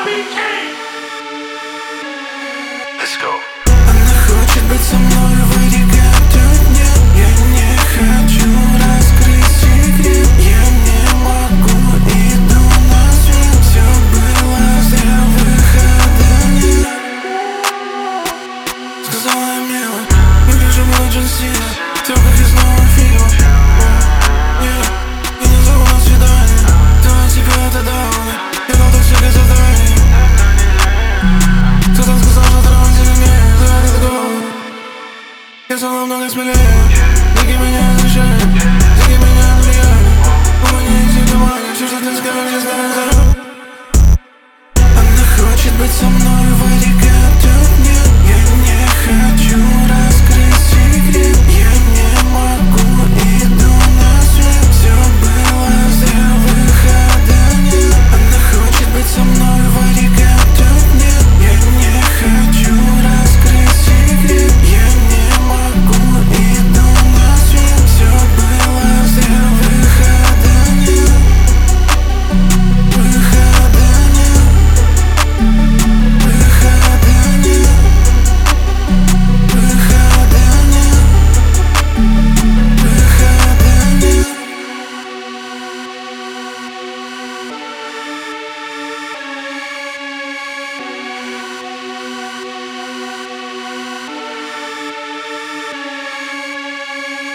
Let's go. Она хочет быть со мной, вроде как-то нет. Я не хочу раскрыть секрет. Я не могу, иду на свет. Все было зря, выхода нет. Сказала я мне, не вижу очень сильно. Все как из нового фильма. И не зову на свидание. Давай тебе это давно. Я дал так себе задание. Кто-то сказал, что трава зеленее. За этот год я стал намного смелее. Деньги меня разрешают, деньги меня влияют. У меня есть в кармане все, что ты скажешь.